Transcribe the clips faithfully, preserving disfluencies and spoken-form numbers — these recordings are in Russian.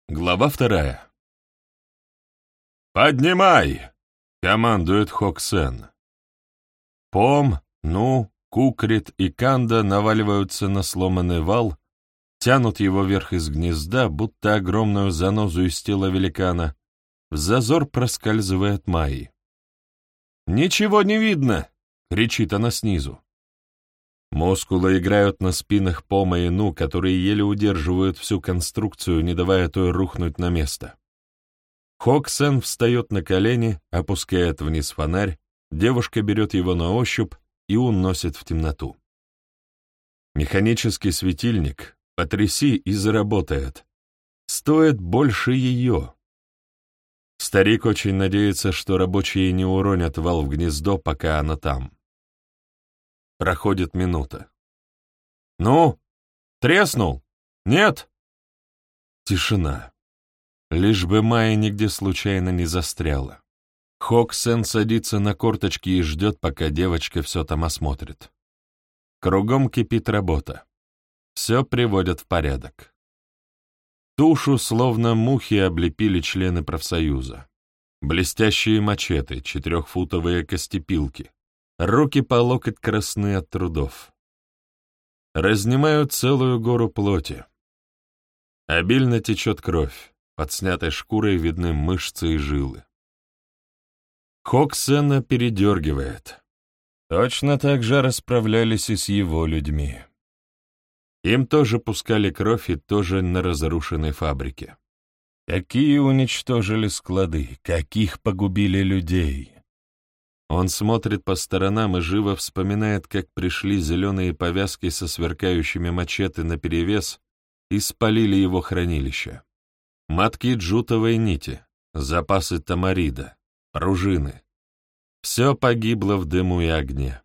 Глава вторая. «Поднимай!» — командует Хок-Сен. Пом, Ну, Кукрит и Канда наваливаются на сломанный вал, тянут его вверх из гнезда, будто огромную занозу из тела великана. В зазор проскальзывает Майи. «Ничего не видно!» — кричит она снизу. Мускулы играют на спинах Пома и Ну, которые еле удерживают всю конструкцию, не давая той рухнуть на место. Хок-Сен встает на колени, опускает вниз фонарь, девушка берет его на ощупь и уносит в темноту. Механический светильник, потряси и заработает. Стоит больше ее. Старик очень надеется, что рабочие не уронят вал в гнездо, пока она там. Проходит минута. «Ну? Треснул? Нет?» Тишина. Лишь бы Майя нигде случайно не застряла. Хок-Сен садится на корточки и ждет, пока девочка все там осмотрит. Кругом кипит работа. Все приводят в порядок. Тушу словно мухи облепили члены профсоюза. Блестящие мачете, четырехфутовые костепилки. Руки по локоть красны от трудов. Разнимают целую гору плоти. Обильно течет кровь, под снятой шкурой видны мышцы и жилы. Хок-Сена передергивает. Точно так же расправлялись и с его людьми. Им тоже пускали кровь и тоже на разрушенной фабрике. Какие уничтожили склады, каких погубили людей. Он смотрит по сторонам и живо вспоминает, как пришли зеленые повязки со сверкающими мачете наперевес и спалили его хранилище. Мотки джутовой нити, запасы тамарида, пружины. Все погибло в дыму и огне.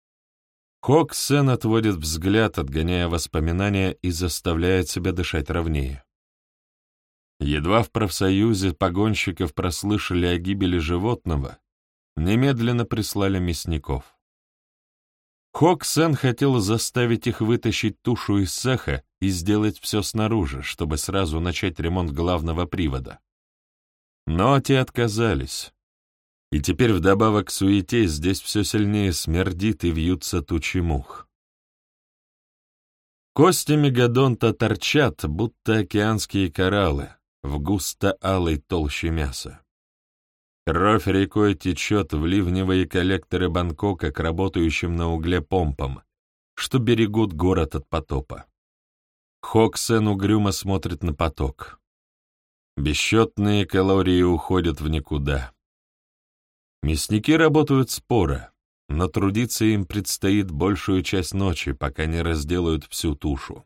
Хок-Сен отводит взгляд, отгоняя воспоминания, и заставляет себя дышать ровнее. Едва в профсоюзе погонщиков прослышали о гибели животного, немедленно прислали мясников. Хок-Сен хотел заставить их вытащить тушу из цеха и сделать все снаружи, чтобы сразу начать ремонт главного привода. Но те отказались. И теперь вдобавок к суете здесь все сильнее смердит и вьются тучи мух. Кости мегадонта торчат, будто океанские кораллы, в густо-алой толще мяса. Кровь рекой течет в ливневые коллекторы Бангкока к работающим на угле помпам, что берегут город от потопа. Хок-Сен угрюмо смотрит на поток. Бесчетные калории уходят в никуда. Мясники работают споро, но трудиться им предстоит большую часть ночи, пока не разделают всю тушу.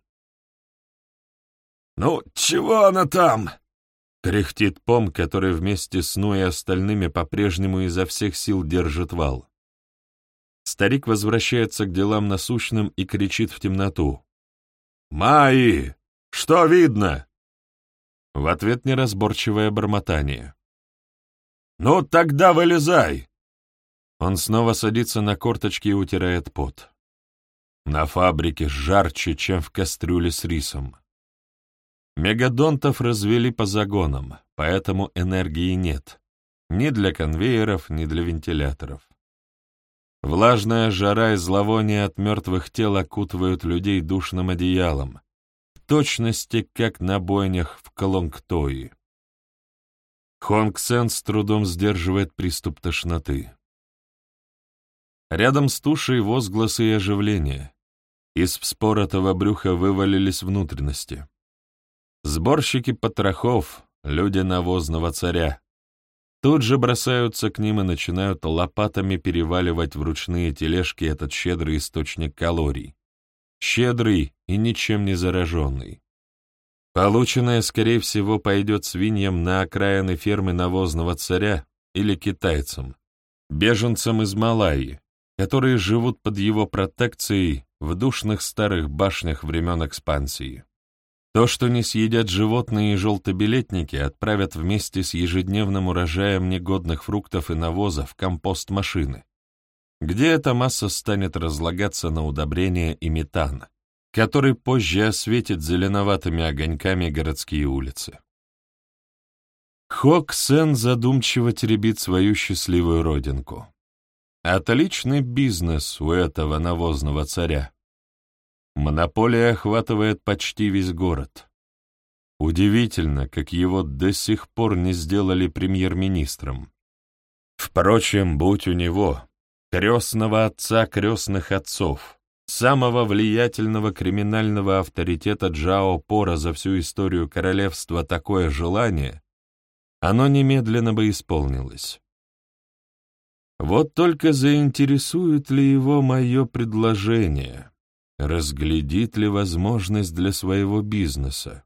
«Ну, чего она там?» — кряхтит Пом, который вместе с Ну и остальными по-прежнему изо всех сил держит вал. Старик возвращается к делам насущным и кричит в темноту. «Майи! Что видно?» В ответ неразборчивое бормотание. «Ну, тогда вылезай!» Он снова садится на корточки и утирает пот. На фабрике жарче, чем в кастрюле с рисом. Мегадонтов развели по загонам, поэтому энергии нет. Ни для конвейеров, ни для вентиляторов. Влажная жара и зловоние от мертвых тел окутывают людей душным одеялом, в точности, как на бойнях в Колонгтои. Хок-Сен с трудом сдерживает приступ тошноты. Рядом с тушей возгласы и оживление. Из вспоротого брюха вывалились внутренности. Сборщики потрохов, люди навозного царя, тут же бросаются к ним и начинают лопатами переваливать в ручные тележки этот щедрый источник калорий. Щедрый и ничем не зараженный. Полученное, скорее всего, пойдет свиньям на окраины фермы навозного царя или китайцам, беженцам из Малайи, которые живут под его протекцией в душных старых башнях времен экспансии. То, что не съедят животные и желтобилетники, отправят вместе с ежедневным урожаем негодных фруктов и навоза в компост-машины, где эта масса станет разлагаться на удобрения и метан, который позже осветит зеленоватыми огоньками городские улицы. Хок Сен задумчиво теребит свою счастливую родинку. Отличный бизнес у этого навозного царя. Монополия охватывает почти весь город. Удивительно, как его до сих пор не сделали премьер-министром. Впрочем, будь у него, крестного отца крестных отцов, самого влиятельного криминального авторитета Джао Пора за всю историю королевства, такое желание, оно немедленно бы исполнилось. Вот только заинтересует ли его мое предложение, разглядит ли возможность для своего бизнеса?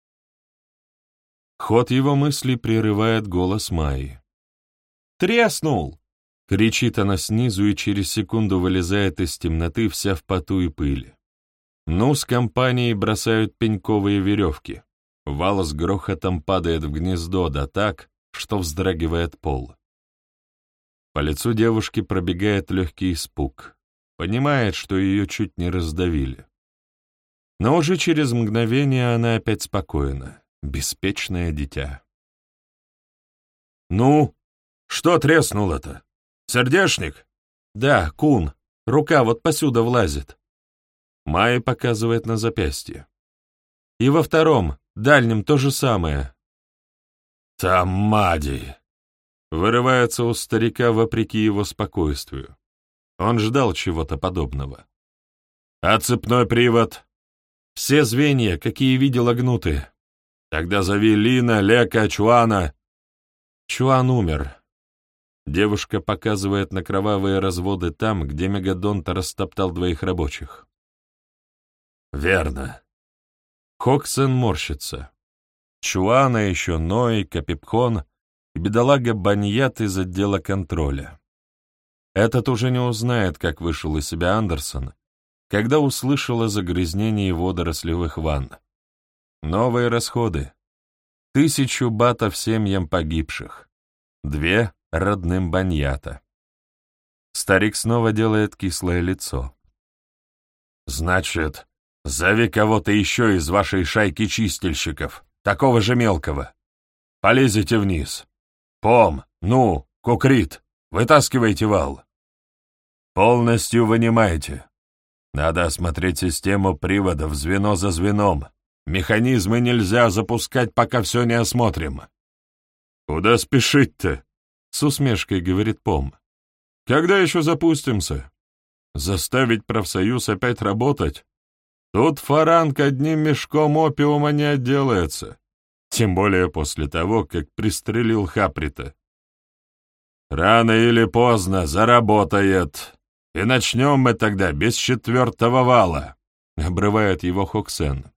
Ход его мыслей прерывает голос Майи. «Треснул!» — кричит она снизу и через секунду вылезает из темноты вся в поту и пыли. Ну, с компанией бросают пеньковые веревки. Вал с грохотом падает в гнездо, да так, что вздрагивает пол. По лицу девушки пробегает легкий испуг. Понимает, что ее чуть не раздавили. Но уже через мгновение она опять спокойна, беспечное дитя. «Ну, что треснуло-то? Сердечник?» «Да, кун, рука вот посюда влазит». Майя показывает на запястье. «И во втором, дальнем, то же самое». «Тамади!» Вырывается у старика вопреки его спокойствию. Он ждал чего-то подобного. «А цепной привод?» «Все звенья, какие видела, гнуты». «Тогда зови Лина, Лека, Чуана». «Чуан умер». Девушка показывает на кровавые разводы там, где Мегадонт растоптал двоих рабочих. «Верно». Хоксен морщится. Чуана еще Ной, Капипхон и бедолага Баньят из отдела контроля. Этот уже не узнает, как вышел из себя Андерсон, когда услышал о загрязнении водорослевых ванн. Новые расходы. Тысячу батов семьям погибших. Две родным Баньята. Старик снова делает кислое лицо. «Значит, зови кого-то еще из вашей шайки чистильщиков, такого же мелкого. Полезете вниз. Пом, ну, Кукрит, вытаскивайте вал. Полностью вынимайте. Надо осмотреть систему приводов звено за звеном. Механизмы нельзя запускать, пока все не осмотрим». «Куда спешить-то?» — с усмешкой говорит Пом. «Когда еще запустимся? Заставить профсоюз опять работать? Тут фаранг одним мешком опиума не отделается, тем более после того, как пристрелил Хаприта. Рано или поздно заработает, и начнем мы тогда без четвертого вала», — обрывает его Хоксен.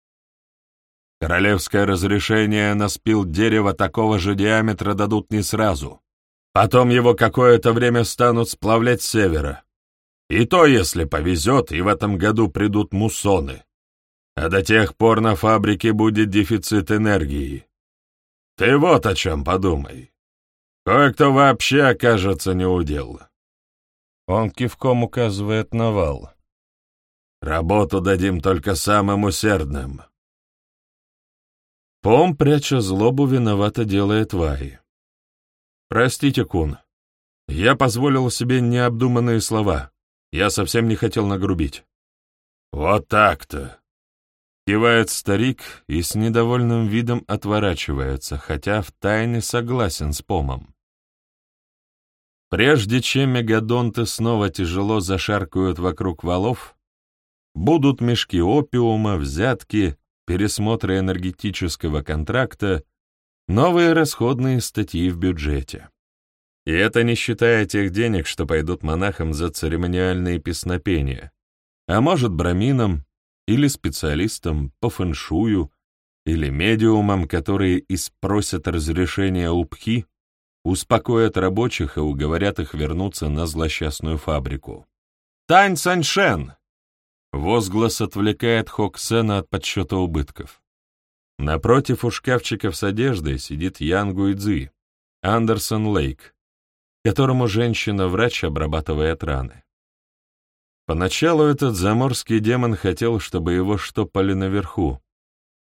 «Королевское разрешение на спил дерева такого же диаметра дадут не сразу. Потом его какое-то время станут сплавлять с севера. И то, если повезет, и в этом году придут муссоны. А до тех пор на фабрике будет дефицит энергии. Ты вот о чем подумай. Кое-кто вообще окажется неудел». Он кивком указывает на вал. «Работу дадим только самым усердным». Пом, пряча злобу, виновато делает Ваи. «Простите, кун, я позволил себе необдуманные слова. Я совсем не хотел нагрубить». «Вот так-то!» — кивает старик и с недовольным видом отворачивается, хотя втайне согласен с Помом. Прежде чем мегадонты снова тяжело зашаркают вокруг валов, будут мешки опиума, взятки, пересмотры энергетического контракта, новые расходные статьи в бюджете. И это не считая тех денег, что пойдут монахам за церемониальные песнопения, а может браминам или специалистам по фэншую, или медиумам, которые испросят разрешения у Пхи, успокоят рабочих и уговорят их вернуться на злосчастную фабрику. «Тань Саньшен!» Возглас отвлекает Хоксена от подсчета убытков. Напротив у шкафчиков с одеждой сидит Ян Гуйцзи, Андерсон Лейк, которому женщина-врач обрабатывает раны. Поначалу этот заморский демон хотел, чтобы его штопали наверху,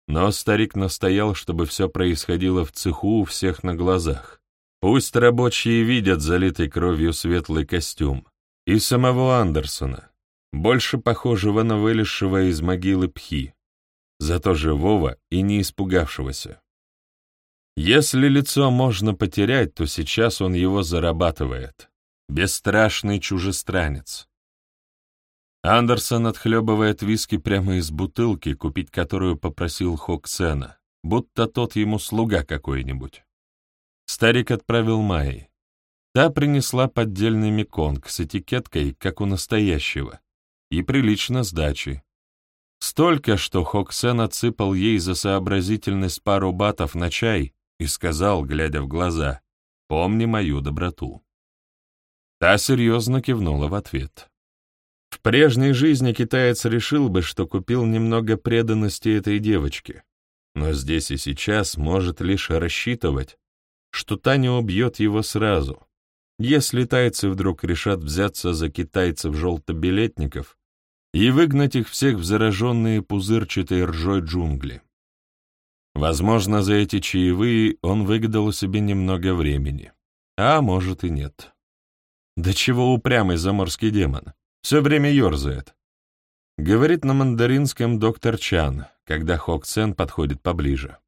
Но старик настоял, чтобы все происходило в цеху у всех на глазах. Пусть рабочие видят залитый кровью светлый костюм. И самого Андерсона, больше похожего на вылезшего из могилы Пхи, зато живого и не испугавшегося. Если лицо можно потерять, то сейчас он его зарабатывает. Бесстрашный чужестранец. Андерсон отхлебывает виски прямо из бутылки, купить которую попросил Хоксена, будто тот ему слуга какой-нибудь. Старик отправил Майи. Та принесла поддельный меконг с этикеткой, как у настоящего, и прилично сдачи. Столько, что Хоксен отсыпал ей за сообразительность пару батов на чай и сказал, глядя в глаза, «Помни мою доброту». Та серьезно кивнула в ответ. В прежней жизни китаец решил бы, что купил немного преданности этой девочке, но здесь и сейчас может лишь рассчитывать, что та не убьет его сразу, если тайцы вдруг решат взяться за китайцев-желтобилетников и выгнать их всех в зараженные пузырчатой ржой джунгли. Возможно, за эти чаевые он выгадал себе немного времени, а может и нет. Да чего упрямый заморский демон, все время ерзает. Говорит на мандаринском доктор Чан, когда Хоксен подходит поближе.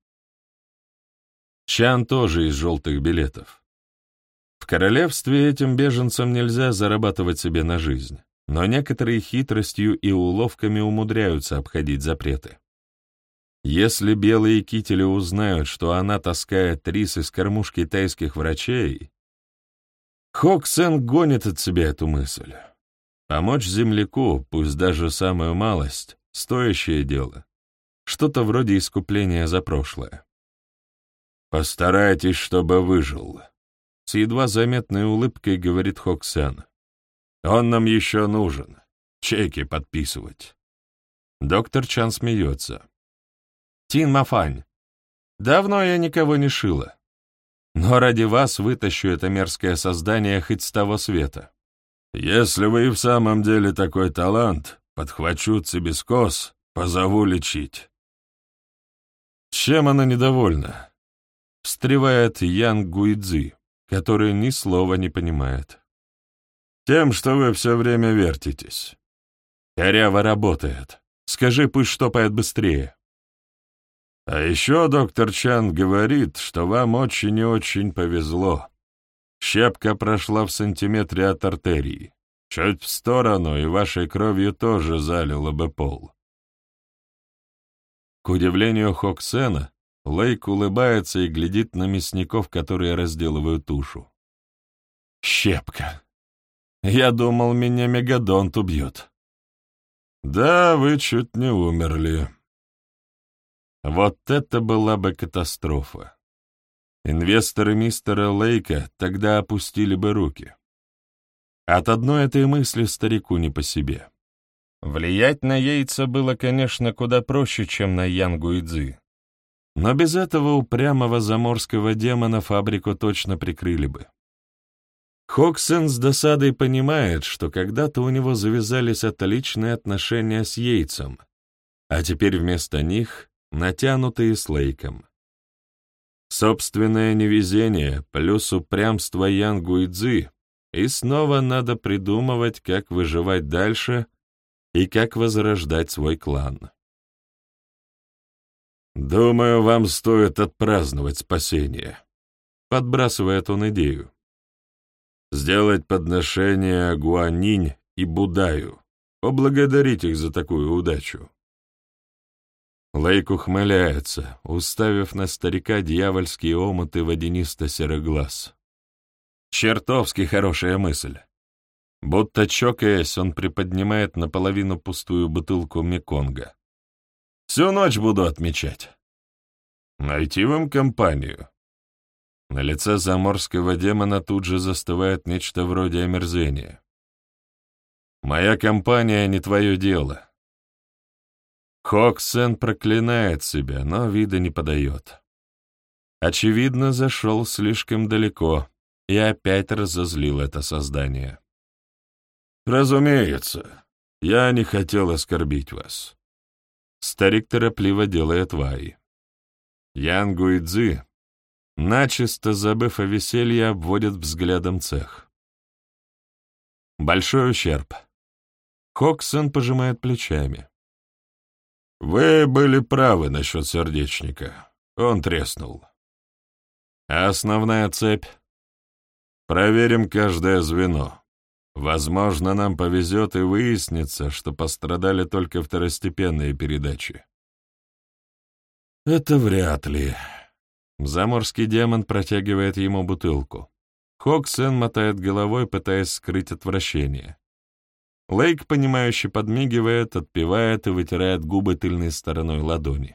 Чан тоже из желтых билетов. В королевстве этим беженцам нельзя зарабатывать себе на жизнь, но некоторые хитростью и уловками умудряются обходить запреты. Если белые кители узнают, что она таскает рис из кормушки тайских врачей, Хоксен гонит от себя эту мысль. Помочь земляку, пусть даже самую малость, стоящее дело, что-то вроде искупления за прошлое. «Постарайтесь, чтобы выжил», — с едва заметной улыбкой говорит Хоксен. «Он нам еще нужен. Чеки подписывать». Доктор Чан смеется. «Тин Мафань, давно я никого не шила. Но ради вас вытащу это мерзкое создание хоть с того света. Если вы и в самом деле такой талант, подхвачу цибискос, позову лечить». Чем она недовольна? Встревает Ян Гуйцзи, который ни слова не понимает. «Тем, что вы все время вертитесь. Коряво работает. Скажи, пусть штопает быстрее». «А еще доктор Чан говорит, что вам очень и очень повезло. Щепка прошла в сантиметре от артерии. Чуть в сторону, и вашей кровью тоже залило бы пол». К удивлению Хоксена, Лейк улыбается и глядит на мясников, которые разделывают тушу. «Щепка. Я думал, меня мегадонт убьет». «Да, вы чуть не умерли». Вот это была бы катастрофа. Инвесторы мистера Лейка тогда опустили бы руки. От одной этой мысли старику не по себе. Влиять на яйца было, конечно, куда проще, чем на Ян Гуйцзи. Но без этого упрямого заморского демона фабрику точно прикрыли бы. Хоксен с досадой понимает, что когда-то у него завязались отличные отношения с яйцем, а теперь вместо них натянутые с Лейком. Собственное невезение плюс упрямство Ян Гуйцзи, и снова надо придумывать, как выживать дальше и как возрождать свой клан. «Думаю, вам стоит отпраздновать спасение», — подбрасывает он идею. «Сделать подношение Гуанинь и Будаю, поблагодарить их за такую удачу». Лейк ухмыляется, уставив на старика дьявольские омуты водянисто-серых глаз. Чертовски хорошая мысль. Будто чокаясь, он приподнимает наполовину пустую бутылку меконга. «Всю ночь буду отмечать. Найти вам компанию». На лице заморского демона тут же застывает нечто вроде омерзения. «Моя компания не твое дело». Хоксен проклинает себя, но вида не подает. Очевидно, зашел слишком далеко и опять разозлил это создание. «Разумеется, я не хотел оскорбить вас. Старик торопливо делает ваи. Ян Гуйцзы, начисто забыв о веселье, обводит взглядом цех. Большой ущерб. Хоксен пожимает плечами. Вы были правы насчет сердечника. Он треснул. А основная цепь? Проверим каждое звено. Возможно, нам повезет и выяснится, что пострадали только второстепенные передачи. Это вряд ли. Заморский демон протягивает ему бутылку. Хоксен мотает головой, пытаясь скрыть отвращение. Лейк, понимающе подмигивает, отпивает и вытирает губы тыльной стороной ладони.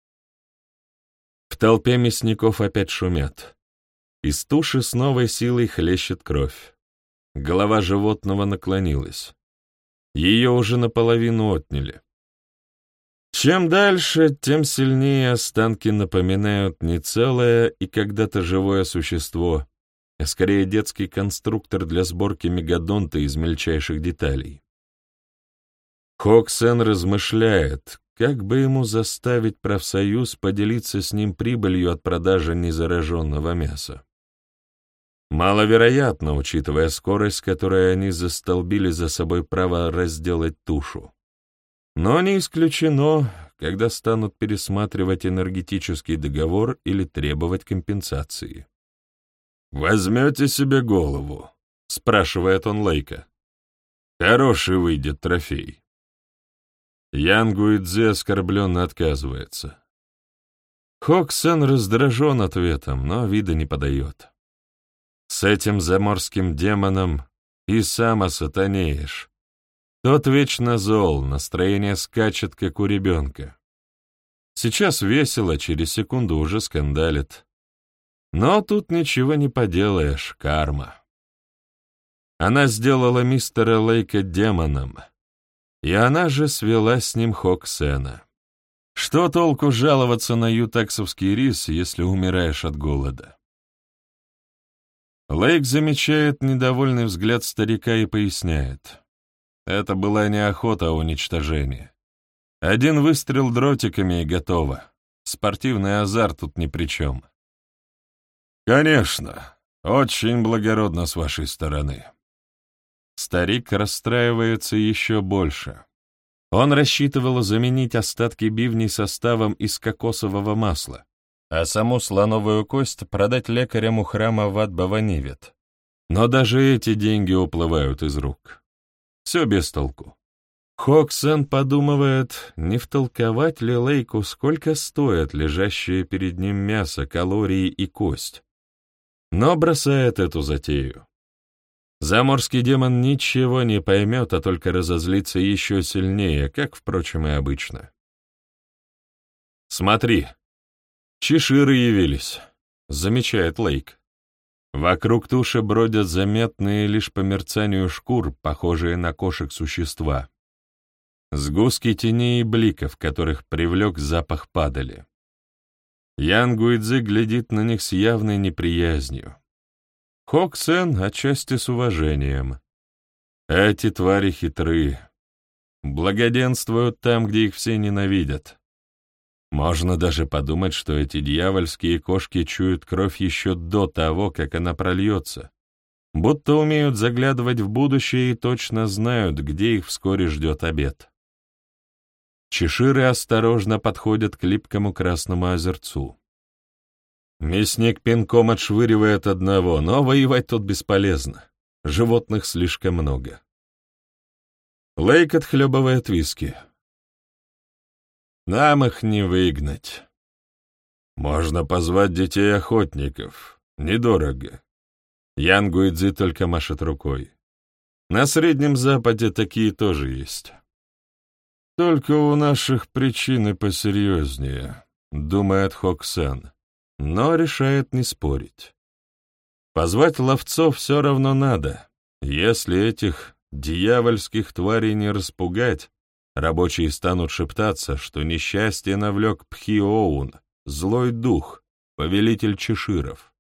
В толпе мясников опять шумят. Из туши с новой силой хлещет кровь. Голова животного наклонилась. Ее уже наполовину отняли. Чем дальше, тем сильнее останки напоминают не целое и когда-то живое существо, а скорее детский конструктор для сборки мегадонта из мельчайших деталей. Хоксен размышляет, как бы ему заставить профсоюз поделиться с ним прибылью от продажи незараженного мяса. Маловероятно, учитывая скорость, с которой они застолбили за собой право разделать тушу. Но не исключено, когда станут пересматривать энергетический договор или требовать компенсации. «Возьмете себе голову?» — спрашивает он Лейка. «Хороший выйдет трофей». Ян Гуйцзы оскорбленно отказывается. Хоксен раздражен ответом, но вида не подает. С этим заморским демоном и сам осатанеешь. Тот вечно зол, настроение скачет, как у ребенка. Сейчас весело, через секунду уже скандалит. Но тут ничего не поделаешь, карма. Она сделала мистера Лейка демоном, и она же свела с ним Хоксена. Что толку жаловаться на ютаксовский рис, если умираешь от голода? Лейк замечает недовольный взгляд старика и поясняет. Это была не охота, а уничтожение. Один выстрел дротиками и готово. Спортивный азарт тут ни при чем. Конечно, очень благородно с вашей стороны. Старик расстраивается еще больше. Он рассчитывал заменить остатки бивней составом из кокосового масла, а саму слоновую кость продать лекарям у храма Ват-Баванивет. Но даже эти деньги уплывают из рук. Все без толку. Хоксен подумывает, не втолковать ли Лейку, сколько стоит лежащее перед ним мясо, калории и кость. Но бросает эту затею. Заморский демон ничего не поймет, а только разозлится еще сильнее, как, впрочем, и обычно. «Смотри, чеширы явились», — замечает Лейк. Вокруг туши бродят заметные лишь по мерцанию шкур, похожие на кошек существа. Сгустки теней и бликов, которых привлек запах падали. Ян Гуйцзы глядит на них с явной неприязнью. Хоксен отчасти с уважением. Эти твари хитры. Благоденствуют там, где их все ненавидят. Можно даже подумать, что эти дьявольские кошки чуют кровь еще до того, как она прольется, будто умеют заглядывать в будущее и точно знают, где их вскоре ждет обед. Чеширы осторожно подходят к липкому красному озерцу. Мясник пинком отшвыривает одного, но воевать тут бесполезно. Животных слишком много. Лейк отхлебывает виски. Нам их не выгнать. Можно позвать детей-охотников. Недорого. Ян Гуйцзы только машет рукой. На Среднем Западе такие тоже есть. Только у наших причины посерьезнее, думает Хоксен, но решает не спорить. Позвать ловцов все равно надо. Если этих дьявольских тварей не распугать, рабочие станут шептаться, что несчастье навлек Пхиоун, злой дух, повелитель чеширов.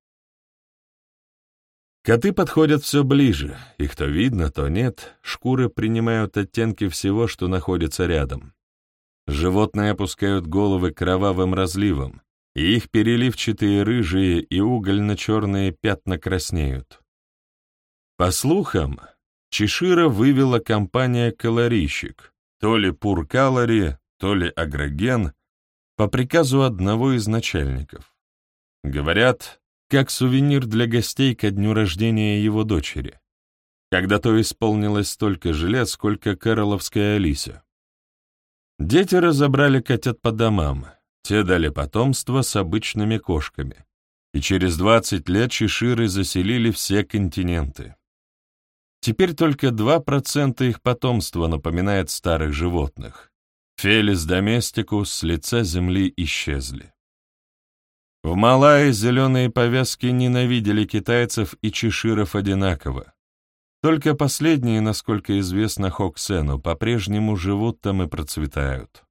Коты подходят все ближе, их то видно, то нет, шкуры принимают оттенки всего, что находится рядом. Животные опускают головы кровавым разливом, и их переливчатые рыжие и угольно-черные пятна краснеют. По слухам, Чешира вывела компания «Калорийщик», то ли Пур Калори, то ли Агроген, по приказу одного из начальников. Говорят, как сувенир для гостей ко дню рождения его дочери, когда то исполнилось столько же лет, сколько Карловской Алисе. Дети разобрали котят по домам, те дали потомство с обычными кошками, и через двадцать лет чеширы заселили все континенты. Теперь только два процента их потомства напоминает старых животных. Фелис доместикус с лица земли исчезли. В Малайи зеленые повязки ненавидели китайцев и чеширов одинаково. Только последние, насколько известно Хоксену, по-прежнему живут там и процветают.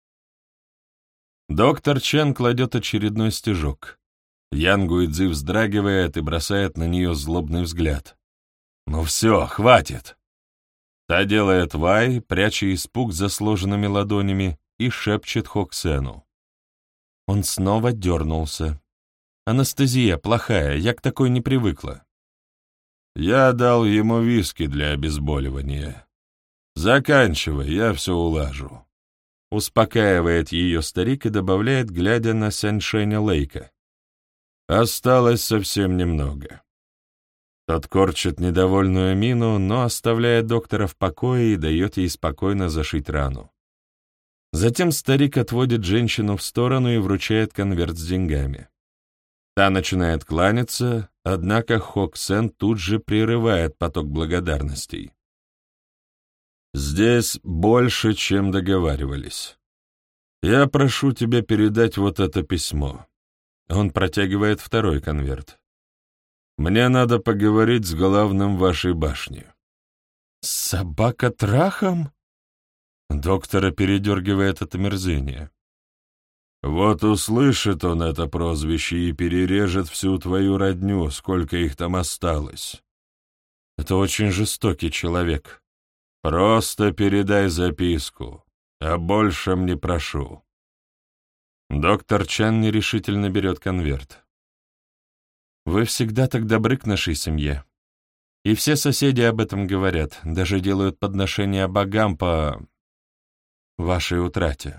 Доктор Чен кладет очередной стежок. Ян Гуйцзи вздрагивает и бросает на нее злобный взгляд. «Ну все, хватит!» Та делает вай, пряча испуг за сложенными ладонями, и шепчет Хоксену. Он снова дернулся. «Анестезия плохая, я к такой не привыкла». Я дал ему виски для обезболивания. Заканчивай, я все улажу. Успокаивает ее старик и добавляет, глядя на Сяньшэня Лэйка. Осталось совсем немного. Тот корчит недовольную мину, но оставляет доктора в покое и дает ей спокойно зашить рану. Затем старик отводит женщину в сторону и вручает конверт с деньгами. Та начинает кланяться, однако Хоксен тут же прерывает поток благодарностей. «Здесь больше, чем договаривались. Я прошу тебя передать вот это письмо». Он протягивает второй конверт. «Мне надо поговорить с главным вашей башни». «С собака-трахом?» Доктора передергивает от омерзения. «Вот услышит он это прозвище и перережет всю твою родню, сколько их там осталось. Это очень жестокий человек. Просто передай записку, а большем не прошу». Доктор Чан нерешительно берет конверт. «Вы всегда так добры к нашей семье. И все соседи об этом говорят, даже делают подношения богам по вашей утрате».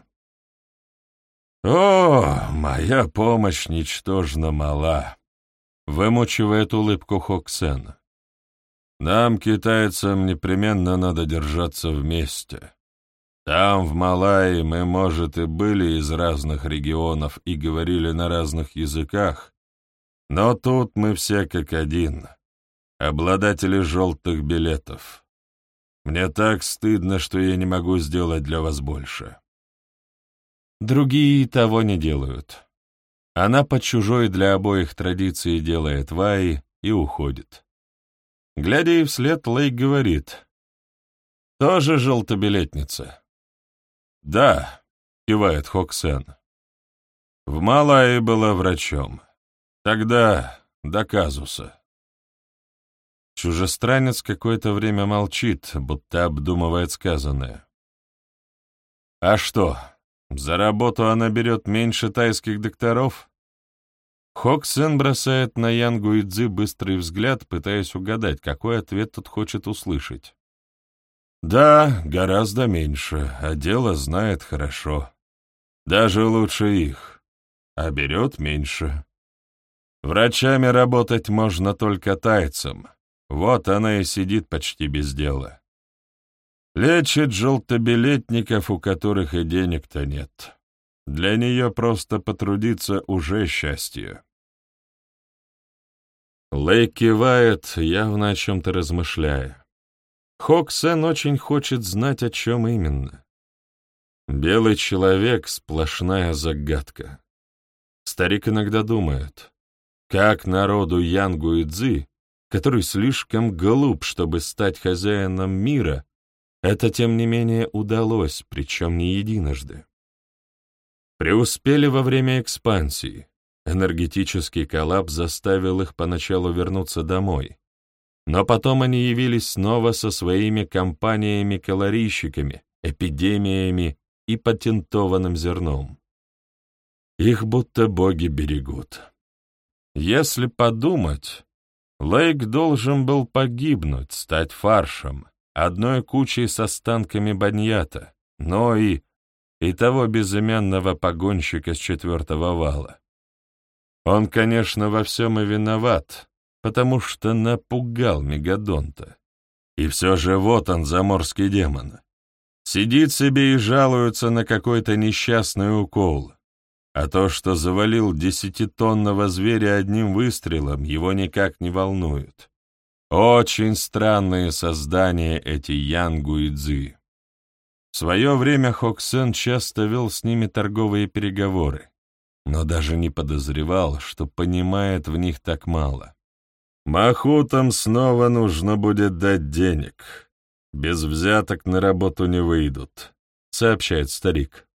«О, моя помощь ничтожно мала», — вымучивает улыбку Хоксен. «Нам, китайцам, непременно надо держаться вместе. Там, в Малайи, мы, может, и были из разных регионов и говорили на разных языках, но тут мы все как один, обладатели желтых билетов. Мне так стыдно, что я не могу сделать для вас больше». Другие того не делают. Она по чужой для обоих традиции делает ваи и уходит. Глядя ей вслед, Лейк говорит. «Тоже желтобилетница?» «Да», — кивает Хоксен. «В Малайи была врачом. Тогда до казуса». Чужестранец какое-то время молчит, будто обдумывает сказанное. «А что?» За работу она берет меньше тайских докторов? Хоксен бросает на Ян Гуйцзи быстрый взгляд, пытаясь угадать, какой ответ тот хочет услышать. Да, гораздо меньше, а дело знает хорошо. Даже лучше их, а берет меньше. Врачами работать можно только тайцам. Вот она и сидит почти без дела. Лечит желтобилетников, у которых и денег-то нет. Для нее просто потрудиться уже счастье. Лейк кивает, явно о чем-то размышляя. Хоксен очень хочет знать, о чем именно. Белый человек — сплошная загадка. Старик иногда думает, как народу Ян Гуйцзи, который слишком глуп, чтобы стать хозяином мира, это, тем не менее, удалось, причем не единожды. Преуспели во время экспансии. Энергетический коллапс заставил их поначалу вернуться домой. Но потом они явились снова со своими компаниями-калорийщиками, эпидемиями и патентованным зерном. Их будто боги берегут. Если подумать, Лейк должен был погибнуть, стать фаршем, одной кучей с останками баньята, но и, и того безымянного погонщика с четвертого вала. Он, конечно, во всем и виноват, потому что напугал Мегадонта. И все же вот он, заморский демон. Сидит себе и жалуется на какой-то несчастный укол. А то, что завалил десятитонного зверя одним выстрелом, его никак не волнует. Очень странные создания эти Янгу и Цзы. В свое время Хоксен часто вел с ними торговые переговоры, но даже не подозревал, что понимает в них так мало. Махутам снова нужно будет дать денег. Без взяток на работу не выйдут, сообщает старик.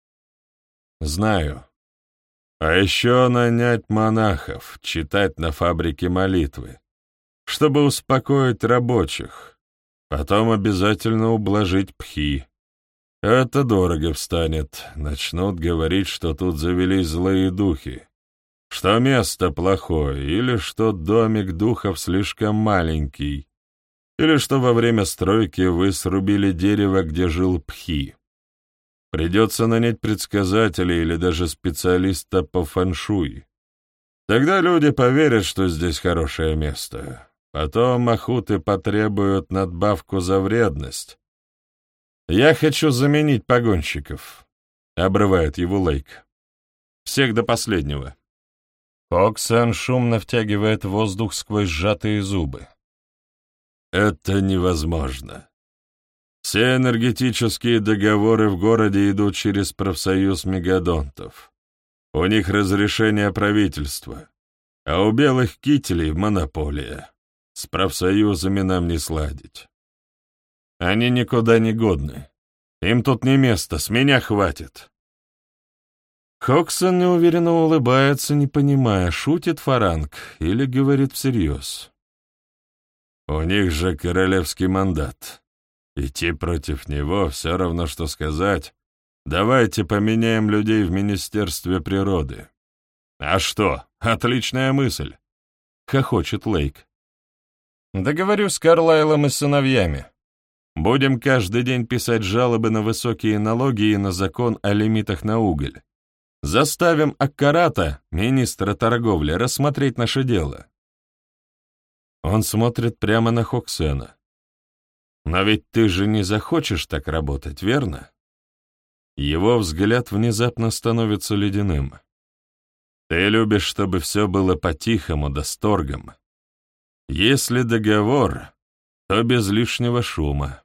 Знаю. А еще нанять монахов, читать на фабрике молитвы, чтобы успокоить рабочих. Потом обязательно ублажить пхи. Это дорого встанет. Начнут говорить, что тут завелись злые духи, что место плохое, или что домик духов слишком маленький, или что во время стройки вы срубили дерево, где жил пхи. Придется нанять предсказателя или даже специалиста по фэншуй. Тогда люди поверят, что здесь хорошее место. Потом махуты потребуют надбавку за вредность. «Я хочу заменить погонщиков», — обрывает его Лейк. «Всех до последнего». Хоксен шумно втягивает воздух сквозь сжатые зубы. «Это невозможно. Все энергетические договоры в городе идут через профсоюз мегадонтов. У них разрешение правительства, а у белых кителей монополия. С профсоюзами нам не сладить. Они никуда не годны. Им тут не место, с меня хватит». Хоксен неуверенно улыбается, не понимая, шутит Фаранг или говорит всерьез. «У них же королевский мандат. Идти против него все равно, что сказать: давайте поменяем людей в Министерстве природы». «А что? Отличная мысль!» — хохочет Лейк. «Договорюсь с Карлайлом и сыновьями. Будем каждый день писать жалобы на высокие налоги и на закон о лимитах на уголь. Заставим Аккарата, министра торговли, рассмотреть наше дело». Он смотрит прямо на Хоксена. «Но ведь ты же не захочешь так работать, верно?» Его взгляд внезапно становится ледяным. «Ты любишь, чтобы все было по-тихому, да с торгом. Если договор, то без лишнего шума».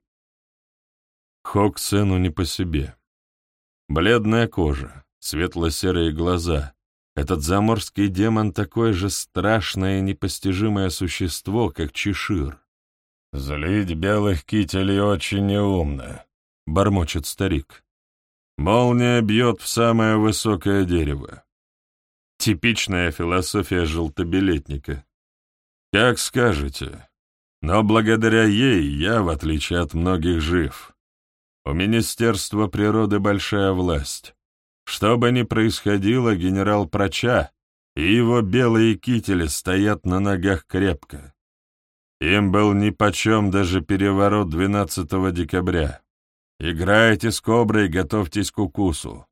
Хоксену не по себе. Бледная кожа, светло-серые глаза. Этот заморский демон — такое же страшное и непостижимое существо, как Чешир. «Злить белых кителей очень неумно», — бормочет старик. «Молния бьет в самое высокое дерево». Типичная философия желтобилетника. «Как скажете. Но благодаря ей я, в отличие от многих, жив. У Министерства природы большая власть. Что бы ни происходило, генерал Прача и его белые кители стоят на ногах крепко. Им был нипочем даже переворот двенадцатого декабря. Играйте с коброй, готовьтесь к укусу».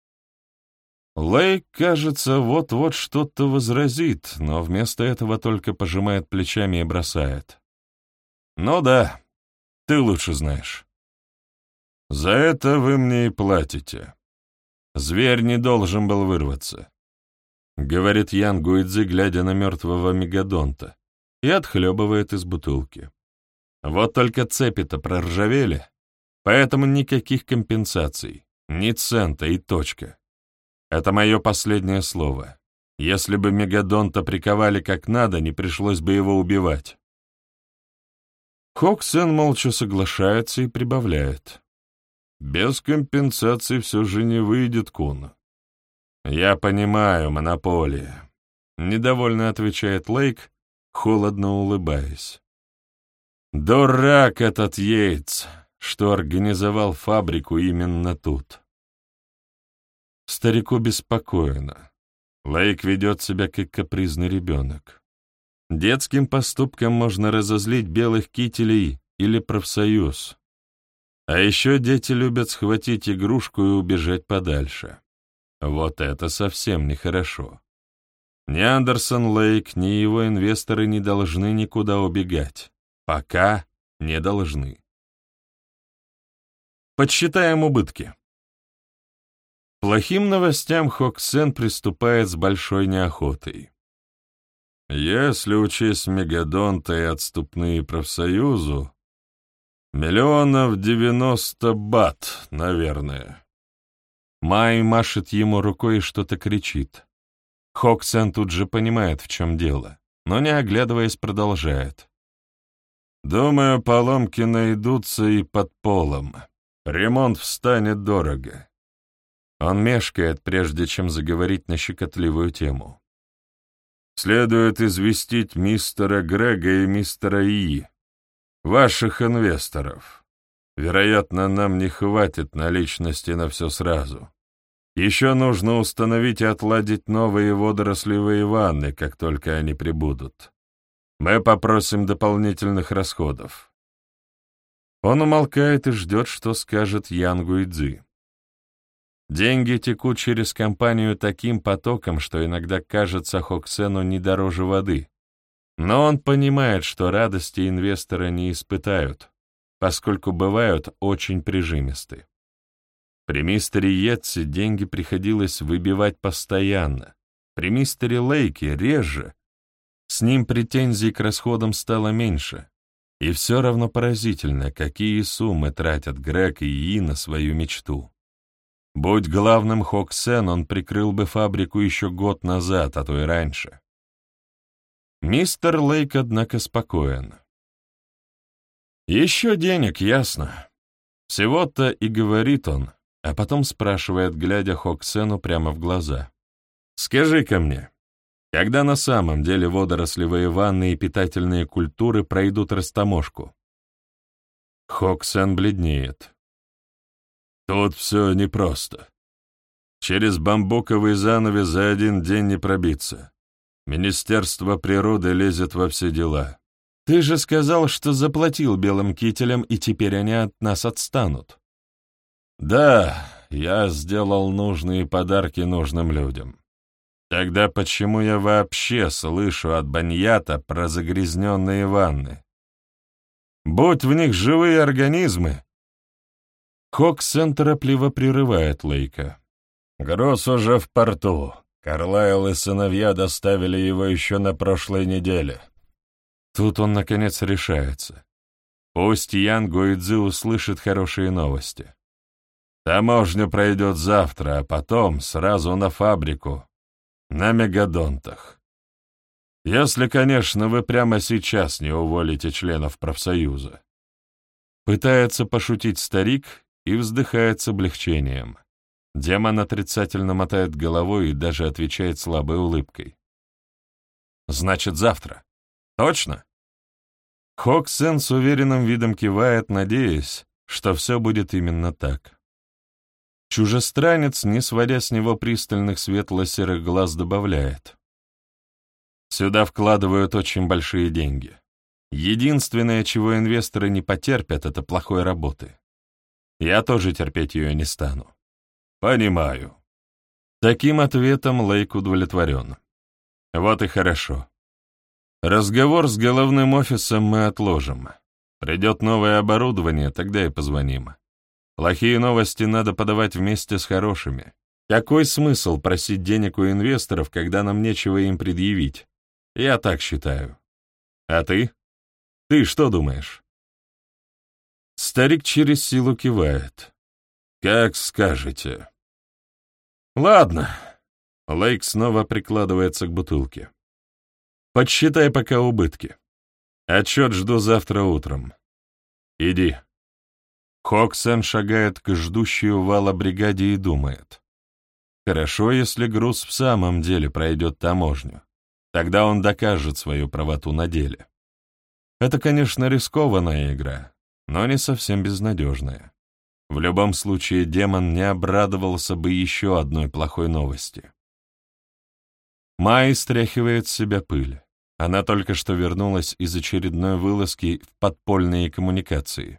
Лейк, кажется, вот-вот что-то возразит, но вместо этого только пожимает плечами и бросает. «Ну да, ты лучше знаешь. За это вы мне и платите. Зверь не должен был вырваться», — говорит Ян Гуйцзи, глядя на мертвого мегадонта, и отхлебывает из бутылки. «Вот только цепи-то проржавели, поэтому никаких компенсаций, ни цента и точка. Это мое последнее слово. Если бы мегадонта приковали как надо, не пришлось бы его убивать». Хоксен молча соглашается и прибавляет. «Без компенсации все же не выйдет, Кун». «Я понимаю, монополия», — недовольно отвечает Лейк, холодно улыбаясь. «Дурак этот Йейтс, что организовал фабрику именно тут. Старику беспокойно. Лейк ведет себя как капризный ребенок. Детским поступком можно разозлить белых кителей или профсоюз. А еще дети любят схватить игрушку и убежать подальше. Вот это совсем нехорошо. Ни Андерсон Лейк, ни его инвесторы не должны никуда убегать. Пока не должны. Подсчитаем убытки. Плохим новостям Хоксен приступает с большой неохотой. Если учесть мегадонта и отступные профсоюзу, миллионов девяносто бат, наверное. Май машет ему рукой и что-то кричит. Хоксен тут же понимает, в чем дело, но, не оглядываясь, продолжает. Думаю, поломки найдутся и под полом. Ремонт встанет дорого. Он мешкает, прежде чем заговорить на щекотливую тему. Следует известить мистера Грега и мистера И, ваших инвесторов. Вероятно, нам не хватит наличности на все сразу. Еще нужно установить и отладить новые водорослевые ванны, как только они прибудут. Мы попросим дополнительных расходов. Он умолкает и ждет, что скажет Ян Гуйцзи. Деньги текут через компанию таким потоком, что иногда кажется Хоксену не дороже воды. Но он понимает, что радости инвесторы не испытают, поскольку бывают очень прижимисты. При мистере Йетси деньги приходилось выбивать постоянно, при мистере Лейке реже. С ним претензий к расходам стало меньше, и все равно поразительно, какие суммы тратят Грег и И на свою мечту. Будь главным Хоксен, он прикрыл бы фабрику еще год назад, а то и раньше. Мистер Лейк, однако, спокоен. «Еще денег, ясно. Всего-то и говорит он, а потом спрашивает, глядя Хоксену прямо в глаза. «Скажи-ка мне, когда на самом деле водорослевые ванны и питательные культуры пройдут растаможку?» Хоксен бледнеет. Тут все непросто. Через бамбуковый занавес за один день не пробиться. Министерство природы лезет во все дела. Ты же сказал, что заплатил белым кителям, и теперь они от нас отстанут. Да, я сделал нужные подарки нужным людям. Тогда почему я вообще слышу от Баньята про загрязненные ванны? Будь в них живые организмы. Хоксен торопливо прерывает Лейка. Груз уже в порту. Карлайл и сыновья доставили его еще на прошлой неделе. Тут он, наконец, решается. Пусть Ян Гуйцзи услышит хорошие новости. Таможня пройдет завтра, а потом сразу на фабрику, на мегадонтах. Если, конечно, вы прямо сейчас не уволите членов профсоюза. Пытается пошутить старик и вздыхает с облегчением. Демон отрицательно мотает головой и даже отвечает слабой улыбкой. «Значит, завтра. Точно?» Хоксен с уверенным видом кивает, надеясь, что все будет именно так. Чужестранец, не сводя с него пристальных светло-серых глаз, добавляет. «Сюда вкладывают очень большие деньги. Единственное, чего инвесторы не потерпят, — это плохой работы. Я тоже терпеть ее не стану». «Понимаю». Таким ответом Лейк удовлетворен. Вот и хорошо. Разговор с головным офисом мы отложим. Придет новое оборудование, тогда и позвоним. Плохие новости надо подавать вместе с хорошими. Какой смысл просить денег у инвесторов, когда нам нечего им предъявить? Я так считаю. А ты? Ты что думаешь? Старик через силу кивает. Как скажете. Ладно. Лейк снова прикладывается к бутылке. Подсчитай пока убытки. Отчет жду завтра утром. Иди. Хоксен шагает к ждущей у вала бригаде и думает. Хорошо, если груз в самом деле пройдет таможню. Тогда он докажет свою правоту на деле. Это, конечно, рискованная игра, но не совсем безнадежная. В любом случае, демон не обрадовался бы еще одной плохой новости. Май стряхивает с себя пыль. Она только что вернулась из очередной вылазки в подпольные коммуникации.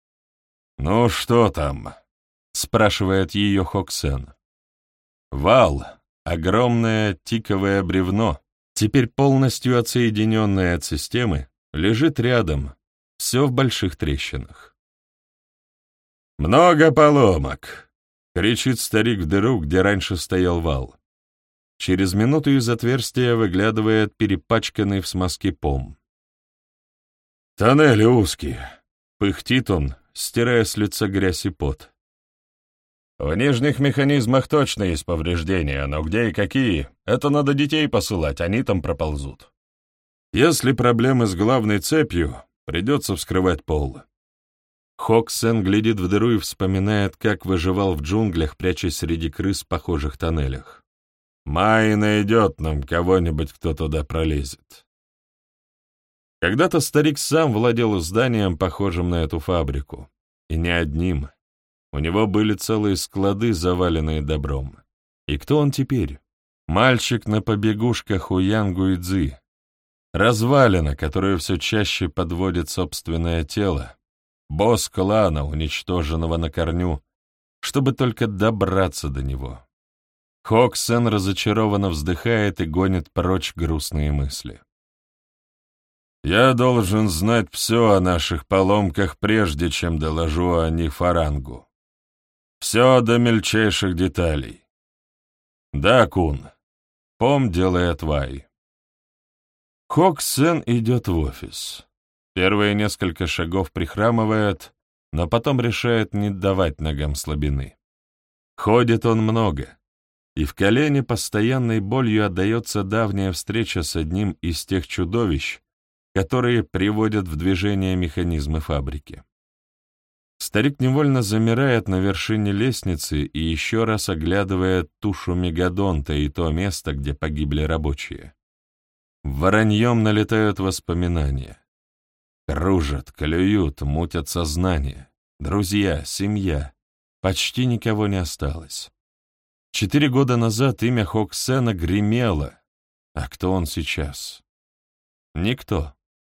«Ну что там?» — спрашивает ее Хоксен. Вал, огромное тиковое бревно, теперь полностью отсоединенное от системы, лежит рядом, все в больших трещинах. «Много поломок!» — кричит старик в дыру, где раньше стоял вал. Через минуту из отверстия выглядывает перепачканный в смазке пом. «Тоннели узкие», — пыхтит он, стирая с лица грязь и пот. «В нижних механизмах точно есть повреждения, но где и какие, это надо детей посылать, они там проползут. Если проблемы с главной цепью, придется вскрывать пол». Хоксен глядит в дыру и вспоминает, как выживал в джунглях, прячась среди крыс в похожих тоннелях. Май найдет нам кого-нибудь, кто туда пролезет. Когда-то старик сам владел зданием, похожим на эту фабрику. И не одним. У него были целые склады, заваленные добром. И кто он теперь? Мальчик на побегушках у Янгуидзи. Развалина, которую все чаще подводит собственное тело. Босс клана, уничтоженного на корню, чтобы только добраться до него. Хоксен разочарованно вздыхает и гонит прочь грустные мысли. «Я должен знать все о наших поломках, прежде чем доложу о них Фарангу. Все до мельчайших деталей. Да, Кун, пом делает Вай». Хоксен идет в офис. Первые несколько шагов прихрамывает, но потом решает не давать ногам слабины. Ходит он много. И в колене постоянной болью отдается давняя встреча с одним из тех чудовищ, которые приводят в движение механизмы фабрики. Старик невольно замирает на вершине лестницы и еще раз оглядывает тушу мегадонта и то место, где погибли рабочие. Вороньем налетают воспоминания. Кружат, клюют, мутят сознание. Друзья, семья. Почти никого не осталось. Четыре года назад имя Хоксена гремело, а кто он сейчас? Никто.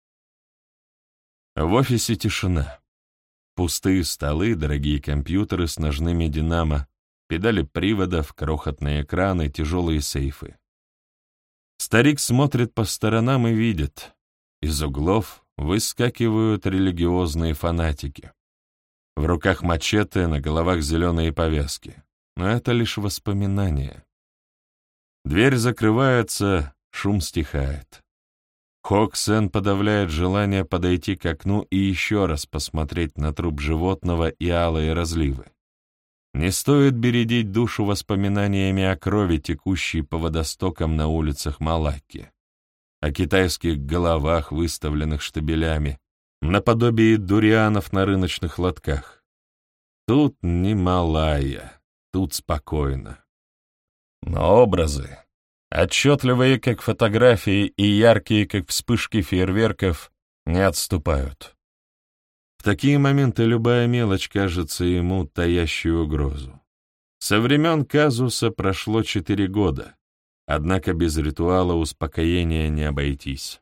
В офисе тишина. Пустые столы, дорогие компьютеры с ножными динамо, педали приводов, крохотные экраны, тяжелые сейфы. Старик смотрит по сторонам и видит. Из углов выскакивают религиозные фанатики. В руках мачете, на головах зеленые повязки. Но это лишь воспоминание. Дверь закрывается, шум стихает. Хоксен подавляет желание подойти к окну и еще раз посмотреть на труп животного и алые разливы. Не стоит бередить душу воспоминаниями о крови, текущей по водостокам на улицах Малакки, о китайских головах, выставленных штабелями, наподобие дурианов на рыночных лотках. Тут не Малайя. Тут спокойно. Но образы, отчетливые, как фотографии, и яркие, как вспышки фейерверков, не отступают. В такие моменты любая мелочь кажется ему таящей угрозу. Со времен казуса прошло четыре года, однако без ритуала успокоения не обойтись.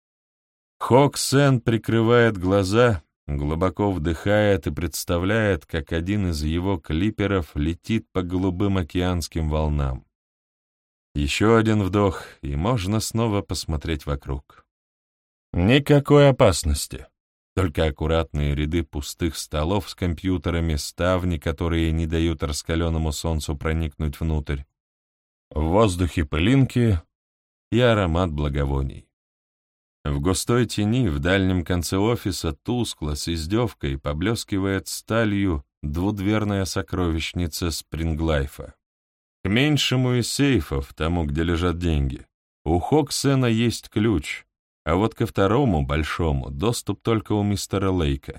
Хоксен прикрывает глаза, глубоко вдыхает и представляет, как один из его клиперов летит по голубым океанским волнам. Еще один вдох, и можно снова посмотреть вокруг. Никакой опасности, только аккуратные ряды пустых столов с компьютерами, ставни, которые не дают раскаленному солнцу проникнуть внутрь. В воздухе пылинки и аромат благовоний. В густой тени в дальнем конце офиса тускло с издевкой поблескивает сталью двудверная сокровищница Спринглайфа. К меньшему из сейфов, тому, где лежат деньги, у Хоксена есть ключ, а вот ко второму, большому, доступ только у мистера Лейка.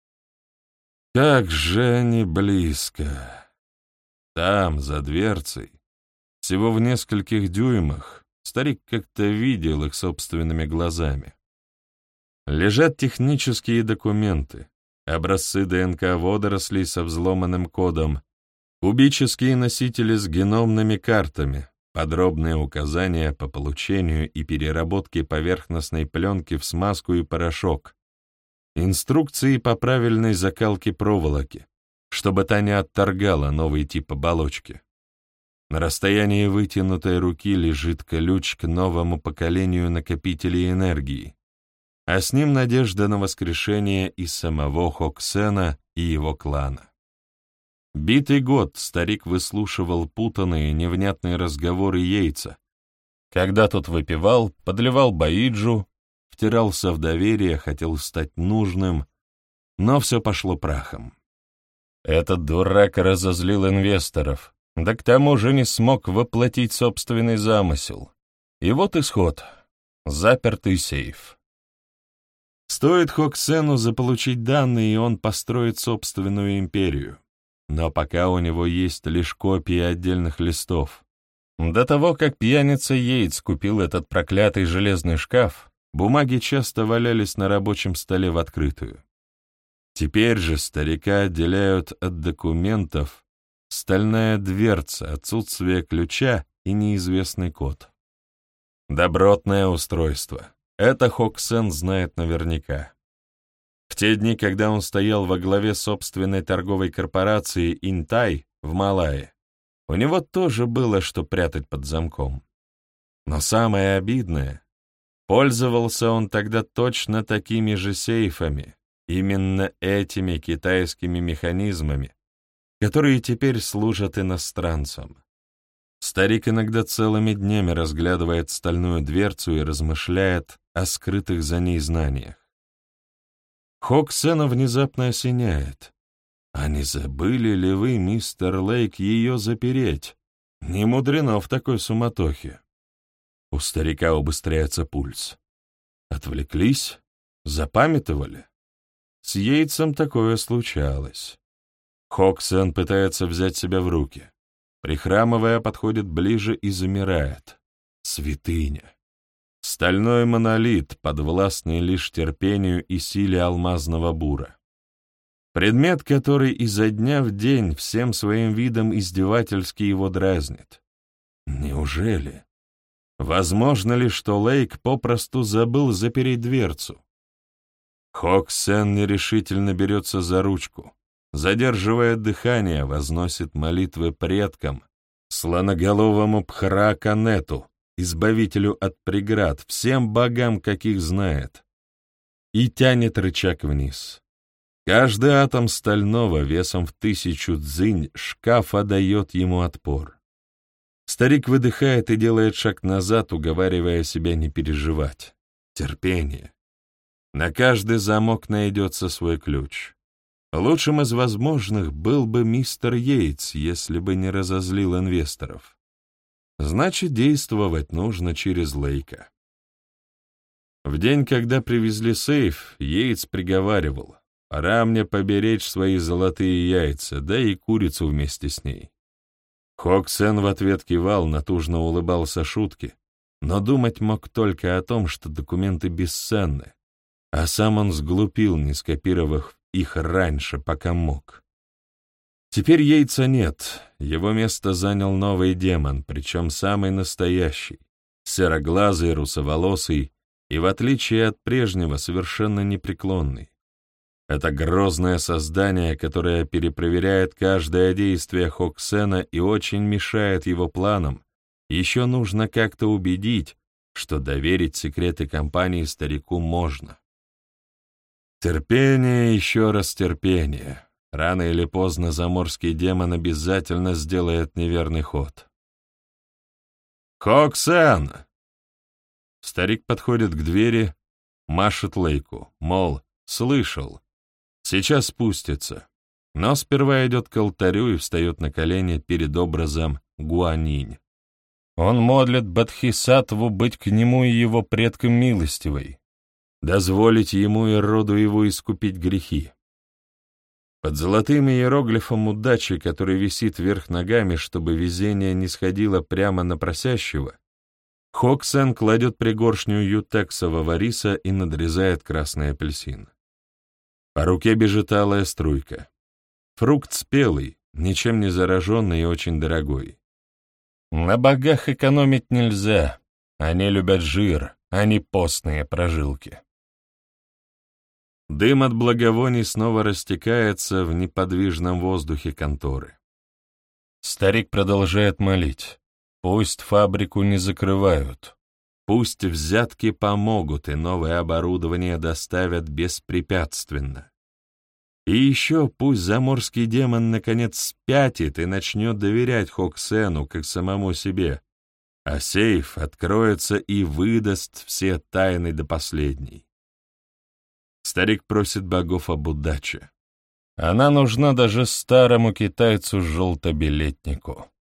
Как же они близко! Там, за дверцей, всего в нескольких дюймах, старик как-то видел их собственными глазами. Лежат технические документы, образцы ДНК водорослей со взломанным кодом, кубические носители с геномными картами, подробные указания по получению и переработке поверхностной пленки в смазку и порошок, инструкции по правильной закалке проволоки, чтобы та не отторгала новый тип оболочки. На расстоянии вытянутой руки лежит ключ к новому поколению накопителей энергии, а с ним надежда на воскрешение и самого Хоксена и его клана. Битый год старик выслушивал путанные, невнятные разговоры Йейтса, когда тот выпивал, подливал баиджу, втирался в доверие, хотел стать нужным, но все пошло прахом. Этот дурак разозлил инвесторов, да к тому же не смог воплотить собственный замысел. И вот исход — запертый сейф. Стоит Хоксену заполучить данные, и он построит собственную империю. Но пока у него есть лишь копии отдельных листов. До того, как пьяница Йейтс купил этот проклятый железный шкаф, бумаги часто валялись на рабочем столе в открытую. Теперь же старика отделяют от документов стальная дверца, отсутствие ключа и неизвестный код. Добротное устройство. Это Хоксен знает наверняка. В те дни, когда он стоял во главе собственной торговой корпорации Интай в Малайи, у него тоже было что прятать под замком. Но самое обидное, пользовался он тогда точно такими же сейфами, именно этими китайскими механизмами, которые теперь служат иностранцам. Старик иногда целыми днями разглядывает стальную дверцу и размышляет о скрытых за ней знаниях. Хоксена внезапно осеняет. А не забыли ли вы, мистер Лейк, ее запереть? Не мудрено в такой суматохе. У старика убыстряется пульс. Отвлеклись? Запамятовали? С Йейтсом такое случалось. Хоксен пытается взять себя в руки. Прихрамывая, подходит ближе и замирает. Святыня. Стальной монолит, подвластный лишь терпению и силе алмазного бура. Предмет, который изо дня в день всем своим видом издевательски его дразнит. Неужели? Возможно ли, что Лейк попросту забыл запереть дверцу? Хоксен нерешительно берется за ручку, задерживая дыхание, возносит молитвы предкам, слоноголовому Пхра-Канету, избавителю от преград, всем богам, каких знает, и тянет рычаг вниз. Каждый атом стального весом в тысячу дзынь шкафа дает ему отпор. Старик выдыхает и делает шаг назад, уговаривая себя не переживать. Терпение. На каждый замок найдется свой ключ. Лучшим из возможных был бы мистер Йейтс, если бы не разозлил инвесторов. Значит, действовать нужно через Лейка. В день, когда привезли сейф, Йейтс приговаривал: «Пора мне поберечь свои золотые яйца, да и курицу вместе с ней». Хоксен в ответ кивал, натужно улыбался шутке, но думать мог только о том, что документы бесценны, а сам он сглупил, не скопировав их раньше, пока мог. Теперь Йейтса нет, его место занял новый демон, причем самый настоящий, сероглазый, русоволосый и, в отличие от прежнего, совершенно непреклонный. Это грозное создание, которое перепроверяет каждое действие Хоксена и очень мешает его планам, еще нужно как-то убедить, что доверить секреты компании старику можно. Терпение, еще раз терпение. Рано или поздно заморский демон обязательно сделает неверный ход. «Хоксен!» Старик подходит к двери, машет Лейку, мол, слышал. Сейчас спустится, но сперва идет к алтарю и встает на колени перед образом Гуанинь. Он молит Бодхисаттву быть к нему и его предкам милостивой, дозволить ему и роду его искупить грехи. Под золотым иероглифом удачи, который висит вверх ногами, чтобы везение не сходило прямо на просящего, Хоксен кладет пригоршню ютексового риса и надрезает красный апельсин. По руке бежит алая струйка. Фрукт спелый, ничем не зараженный и очень дорогой. На богах экономить нельзя. Они любят жир, а не постные прожилки. Дым от благовоний снова растекается в неподвижном воздухе конторы. Старик продолжает молить. Пусть фабрику не закрывают. Пусть взятки помогут и новое оборудование доставят беспрепятственно. И еще пусть заморский демон наконец спятит и начнет доверять Хоксену как самому себе, а сейф откроется и выдаст все тайны до последней. Старик просит богов об удаче. Она нужна даже старому китайцу-желтобилетнику.